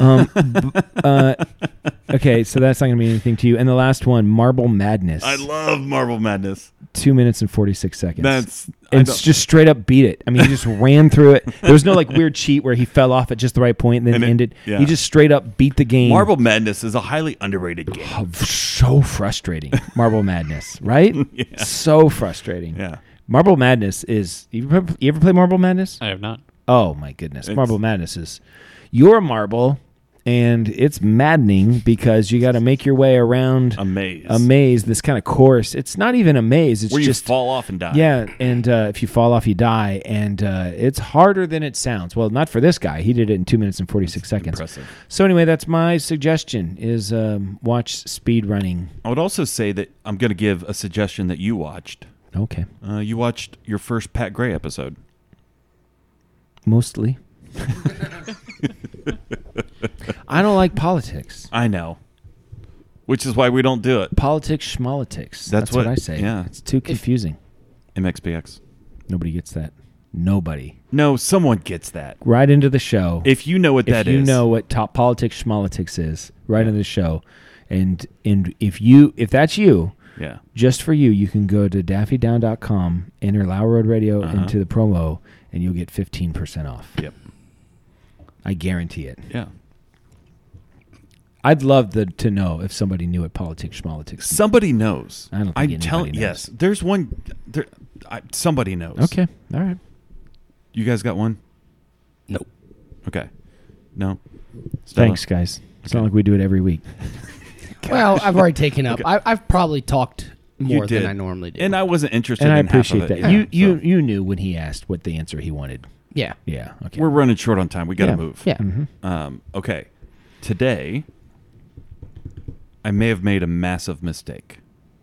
Okay, so that's not going to mean anything to you. And the last one, Marble Madness. I love Marble Madness. 2 minutes and 46 seconds. That's And just straight up beat it. I mean, he just ran through it. There was no like weird cheat where he fell off at just the right point and then And it- ended. yeah. He just straight up beat the game. Marble Madness is a highly underrated game. Oh, so frustrating. Marble Madness, right? Yeah. So frustrating. Yeah. Marble Madness is. You ever play Marble Madness? I have not. Oh my goodness, It's- Marble Madness is. You're a marble, and it's maddening because you got to make your way around A maze. a maze. This kind of course. It's not even a maze. It's Where you just fall off and die. Yeah, and if you fall off, you die, and it's harder than it sounds. Well, not for this guy. He did it in 2 minutes and 46 seconds. Impressive. So anyway, that's my suggestion: is watch speed running. I would also say that I'm going to give a suggestion that you watched. Okay, You watched your first Pat Gray episode. mostly. I don't like politics. I know. Which is why we don't do it. Politics, schmolitics. That's what I say. yeah. It's too confusing. MXPX. Nobody gets that. Nobody. No, someone gets that. Right into the show. If you know what that is. If you know what top politics, schmolitics is, right into the show. And if that's you, Yeah. just for you, you can go to daffydown.com, enter Lower Road Radio into the promo, and you'll get 15% off. Yep. I guarantee it. Yeah. I'd love to know if somebody knew what politics, schmolitics. Somebody knows. I don't think I'm anybody telling. knows. Yes. There's one. Somebody knows. Okay, all right. You guys got one? Nope. Okay. No. Stella? Thanks, guys. It's not like we do it every week. Well, I've already taken up. I've probably talked You more did. than I normally do. And I wasn't interested And I in half appreciate of that. it. You So, you knew when he asked what the answer he wanted. yeah. Yeah. Okay. we're running short on time. We got to Yeah. move. Yeah. Okay. Today, I may have made a massive mistake.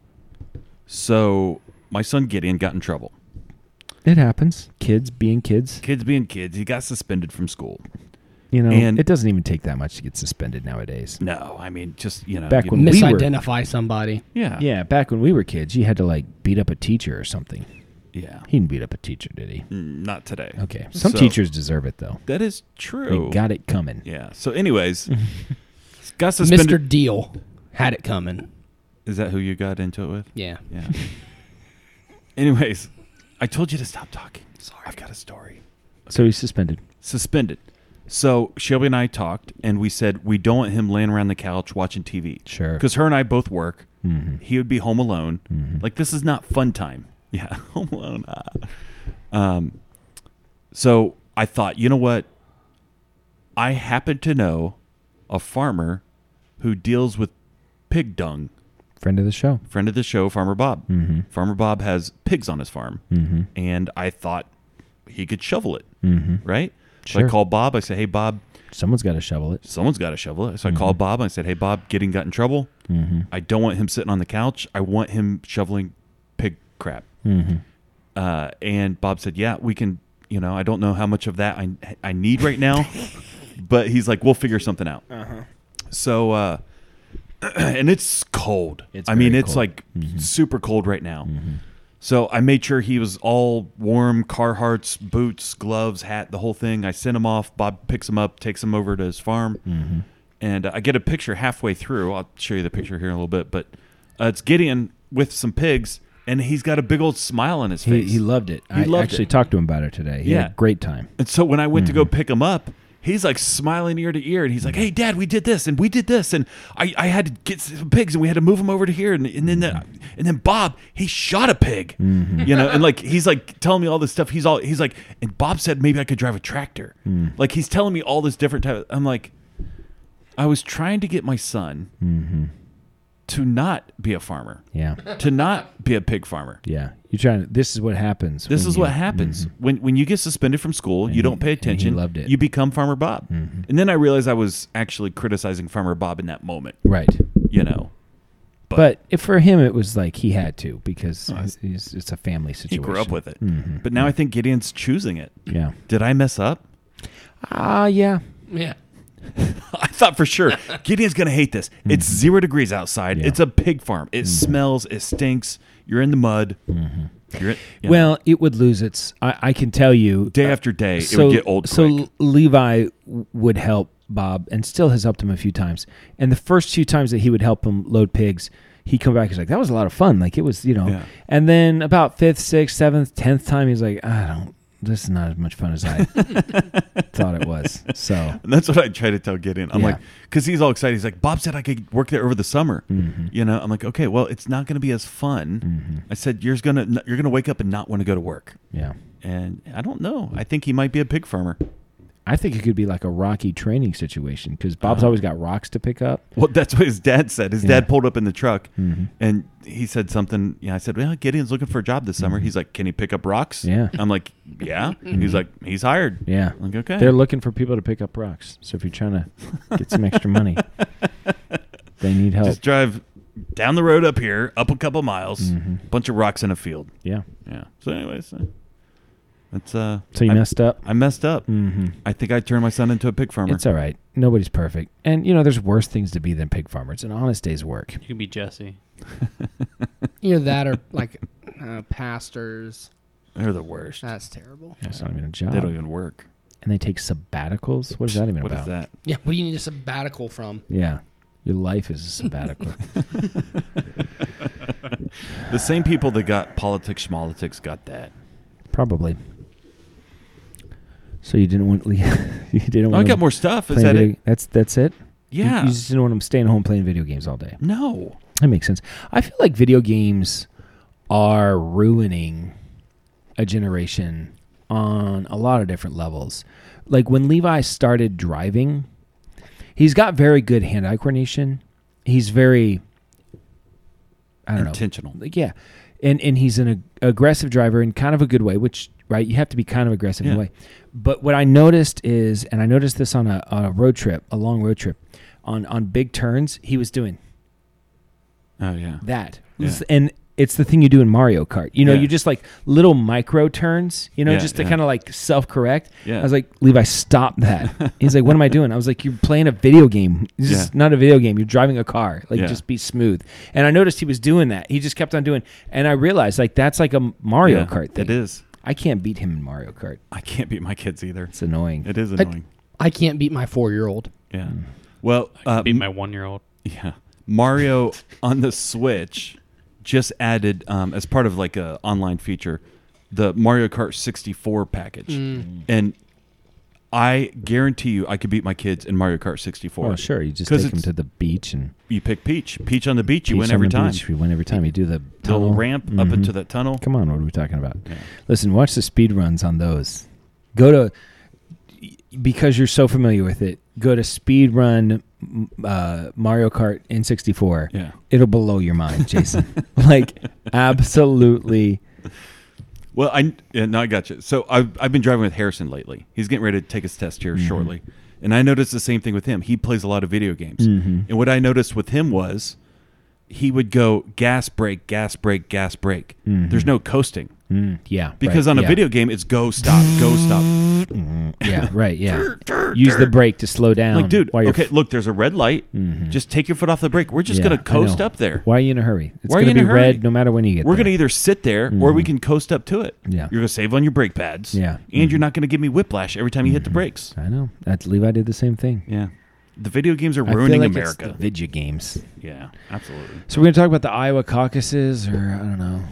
So, my son Gideon got in trouble. It happens. Kids being kids. Kids being kids, he got suspended from school. You know, And- it doesn't even take that much to get suspended nowadays. No, I mean, just, Back you- when we were- Misidentify somebody. Yeah. Yeah, back when we were kids, you had to like beat up a teacher or something. Yeah. He didn't beat up a teacher, did he? Not today. Okay. Some So- teachers deserve it though. That is They true. got it coming. Yeah. So, anyways, got suspended. Mr. Deal had it coming. Is that who you got into it with? Yeah. Yeah. Anyways, I told you to stop talking. Sorry. I've got a story. So he's suspended. Suspended. So Shelby and I talked, and we said we don't want him laying around the couch watching TV. Sure. Because her and I both work. Mm-hmm. He would be home alone. Like, this is not fun time. Yeah, home alone. So I thought, you know what? I happen to know a farmer who deals with pig dung. Friend of the show. Friend of the show, Farmer Bob. Mm-hmm. Farmer Bob has pigs on his farm. Mm-hmm. And I thought he could shovel it, Mm-hmm. right? So Sure. I called Bob. I said, hey, Bob, Someone's got to shovel it. someone's got to shovel it. So I called Bob. I said, hey, Bob, Gideon got in trouble. Mm-hmm. I don't want him sitting on the couch. I want him shoveling pig crap. Mm-hmm. And Bob said, yeah, we can, I don't know how much of that I need right now. But he's like, we'll figure something out. Uh-huh. So, and it's cold. It's I mean, very it's cold. like super cold right now. So I made sure he was all warm, Carhartts, boots, gloves, hat, the whole thing. I sent him off. Bob picks him up, takes him over to his farm. And I get a picture halfway through. I'll show you the picture here in a little bit. But it's Gideon with some pigs, and he's got a big old smile on his face. He loved it. I loved actually it. talked to him about it today. He had Yeah. a great time. And so when I went to go pick him up, he's like smiling ear to ear, and he's like, "Hey, Dad, we did this and we did this, and I had to get some pigs, and we had to move them over to here, and then Bob, he shot a pig, you know, and like he's like telling me all this stuff. He's like, and Bob said maybe I could drive a tractor, like he's telling me all this different type. I'm like, I was trying to get my son to not be a farmer, to not be a pig farmer. Yeah. You're trying to, this is what happens. This is what happens when you get suspended from school. You don't pay attention. he loved it. You become Farmer Bob. And then I realized I was actually criticizing Farmer Bob in that moment. Right. You know, But if for him, it was like he had to because it's a family he situation. grew up with it. But now I think Gideon's choosing it. Yeah. Did I mess up? Yeah. Yeah. I thought for sure Gideon's going to hate this. It's 0 degrees outside. Yeah. It's a pig farm. It smells. It stinks. You're in the mud. Well, it would lose its. I can tell you, Day after day, it would get old So quick. Levi would help Bob, and still has helped him a few times. And the first few times that he would help him load pigs, he'd come back. He's like, "That was a lot of fun. Like it was, you know." Yeah. And then about 5th, 6th, 7th, 10th time, he's like, This is not as much fun as I thought it was." So And that's what I try to tell Gideon. I'm Yeah. like, because he's all excited. He's like, Bob said I could work there over the summer. You know, I'm like, okay, well, it's not going to be as fun. I said, you're gonna wake up and not want to go to work. yeah. And I don't know. I think he might be a pig farmer. I think it could be like a Rocky training situation because Bob's always got rocks to pick up. Well, that's what his dad said. His Yeah. dad pulled up in the truck, and he said something. Yeah, I said, well, Gideon's looking for a job this summer. He's like, can he pick up rocks? Yeah. I'm like, yeah. He's like, he's hired. Yeah. I'm like, okay. They're looking for people to pick up rocks. So if you're trying to get some extra money, they need help. Just drive down the road up here, up a couple miles, bunch of rocks in a field. Yeah. Yeah. So anyways, that's So you messed up? I messed up. I think I turned my son into a pig farmer. It's all right. Nobody's perfect. And, you know, there's worse things to be than pig farmer. It's an honest day's work. You can be Jesse. Either that or like pastors. They're the worst. That's terrible. It's not even a job. They don't even work. And they take sabbaticals? What is that even What about? is that? Yeah. What do you need a sabbatical from? Yeah. Your life is a sabbatical. The same people that got politics, schmolitics got that. Probably. So you didn't want you didn't I want got them more stuff. Is playing that video, it? That's it? Yeah. You just didn't want them staying home playing video games all day. No. That makes sense. I feel like video games are ruining a generation on a lot of different levels. Like when Levi started driving, he's got very good hand-eye coordination. He's very, I don't know. Intentional. Like, yeah. And he's an aggressive driver in kind of a good way, which, right, you have to be kind of aggressive in a Yeah. way. But what I noticed is, and I noticed this on a road trip, a long road trip, on big turns, he was doing Oh yeah. that. Yeah. And it's the thing you do in Mario Kart. You know, Yeah. you just like little micro turns, you know, Yeah, just to yeah. kind of like self-correct. Yeah. I was like, Levi, stop that. He's like, what am I doing? I was like, you're playing a video game. This is Yeah. not a video game. You're driving a car. Like, Yeah. just be smooth. And I noticed he was doing that. He just kept on doing. And I realized, like, that's like a Mario Yeah, Kart thing. It is. I can't beat him in Mario Kart. I can't beat my kids either. It's annoying. It is annoying. I can't beat my 4-year-old. Yeah. Well, Be my 1-year-old. yeah. Mario on the Switch just added, as part of like a online feature, the Mario Kart 64 package, and I guarantee you, I could beat my kids in Mario Kart 64. Well, sure. You just 'Cause take him it's- to the beach and You pick Peach. Peach on the beach. You Peach win on every the time. beach. We win every time. You do the The little tunnel. ramp up Mhm. into that tunnel. Come on, what are we talking about? Yeah. Listen, watch the speed runs on those. Go to, because you're so familiar with it, go to speed run Mario Kart N64. Yeah. It'll blow your mind, Jason. Like, absolutely. Well, I got you. So I've been driving with Harrison lately. He's getting ready to take his test here shortly, and I noticed the same thing with him. He plays a lot of video games, and what I noticed with him was he would go gas brake, gas brake, gas brake. There's no coasting Yeah. because right, on a yeah. video game it's go stop, go stop. Yeah, right, yeah. Use the brake to slow down. Like, dude, while you're okay, look, there's a red light. Just take your foot off the brake. We're just Yeah, gonna I coast know. up there. Why are you in a hurry? It's Why are going you to in be a hurry? red no matter when you get We're there. going to either sit there or we can coast up to it. Yeah. You're going to save on your brake pads. Yeah. And you're not going to give me whiplash every time you hit the brakes. I know. That's Levi did the same thing. Yeah. The video games are I feel ruining like America. It's the video games. Yeah, absolutely. So we're going to talk about the Iowa caucuses, or I don't know.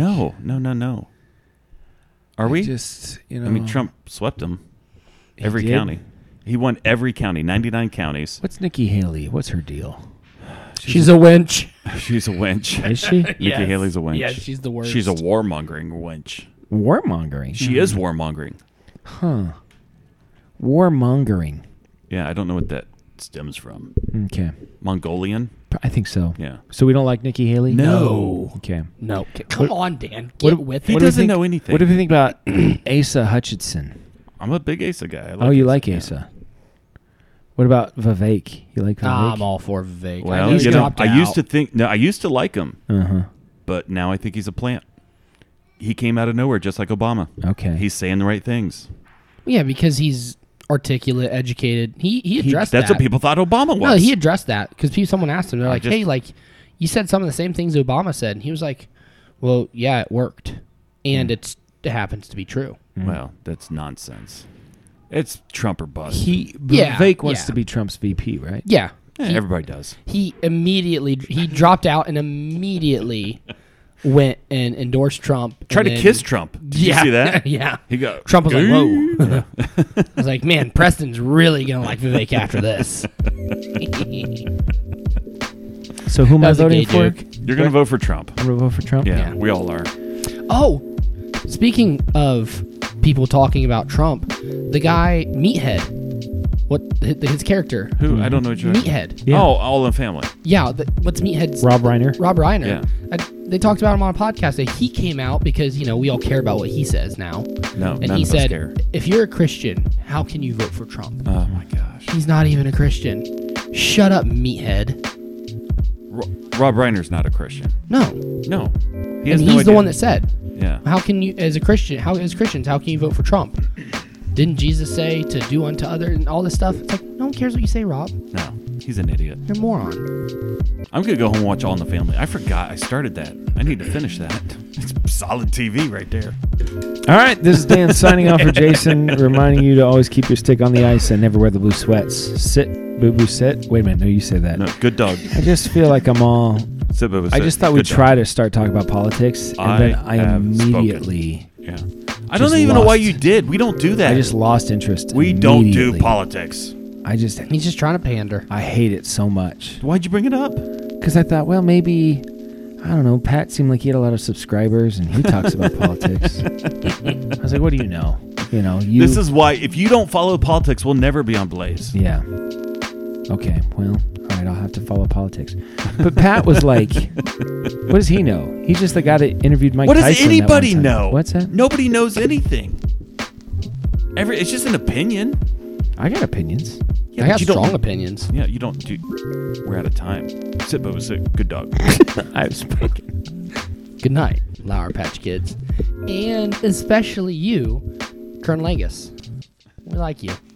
No. Are we? Just, you know. I mean, Trump swept them. Every did? county. He won every county, 99 counties. What's Nikki Haley? What's her deal? She's a winch. She's a wench. Is she? Nikki Yes. Haley's a wench. Yeah, she's the worst. She's a warmongering wench. Warmongering. She is warmongering. Huh. Warmongering. Yeah, I don't know what that stems from. Okay. Mongolian? I think so. Yeah. So we don't like Nikki Haley? No. Okay. No. Come on, Dan. Get What- with He it. What do you doesn't think- know anything. What do you think about Asa Hutchinson? I'm a big Asa guy. Oh, you like yeah. Asa. What about Vivek? You like Vivek? I'm all for Vivek. I Well, know he's you know, dropped I used out. I used to like him, Uh-huh. but now I think he's a plant. He came out of nowhere just like Obama. Okay. He's saying the right things. Yeah, because he's articulate, educated. He addressed That's that. what people thought Obama was. No, he addressed that because someone asked him. They're like, just- "Hey, like, you said some of the same things Obama said," and he was like, "Well, yeah, it worked, and it happens to be true." Well, that's nonsense. It's Trump or bust. Vivek wants yeah. to be Trump's VP, right? Yeah, Yeah, everybody does. he immediately dropped out and immediately went and endorsed Trump. Tried to and then- kiss Trump. Did you see that? Yeah. He got Trump was like, "Whoa!" I was like, "Man, Preston's really gonna like Vivek after this." So who am I That was a voting gay for? joke. You're going to vote for Trump. I'm going to vote for Trump? Yeah, Yeah. we all are. Oh, speaking of people talking about Trump, the guy Meathead, his character, Who? I don't know what you're Meathead. Yeah. Oh, All in Family. Yeah, what's Meathead's Rob Reiner? Rob Reiner. Yeah. They talked about him on a podcast that he came out because we all care about what he says now, No, and none he of us said, care. "If you're a Christian, how can you vote for Trump? Oh, my gosh. He's not even a Christian. Shut up, Meathead." Rob Reiner's not a Christian. No, No. He and has no he's the idea. one that said, Yeah. "How can you, as Christians, how can you vote for Trump? Didn't Jesus say to do unto others and all this stuff?" It's like, no one cares what you say, Rob. No, he's an idiot. You're a moron. I'm going to go home and watch All in the Family. I forgot I started that. I need to finish that. It's solid TV right there. All right, this is Dan signing off for Jason, reminding you to always keep your stick on the ice and never wear the blue sweats. Sit, boo-boo, sit. Wait a minute, no, you said that. No, good dog. I just feel like I'm all... Sit, Bubba, I sit. just thought we'd Good dog. try to start talking about politics, and I then I have immediately... Yeah. I don't even know why you did. We don't do that. I just lost interest. we don't do immediately. politics. He's just trying to pander. I hate it so much. Why'd you bring it up? Because I thought, well, maybe... I don't know. Pat seemed like he had a lot of subscribers, and he talks about politics. I was like, what do you know? You... This is why, if you don't follow politics, we'll never be on Blaze. Yeah. Okay, well, all right, I'll have to follow politics. But Pat was like, what does he know? He's just the guy that interviewed Mike What does Tyson that anybody one time. know? What's that? Nobody knows anything. It's just an opinion. I got opinions. Yeah, I but have you don't- strong opinions. Yeah, you don't do. We're out of time. Sit, Bubba, sit. Good dog. I've spoken. Good night, Lower Patch Kids. And especially you, Colonel Angus. We like you.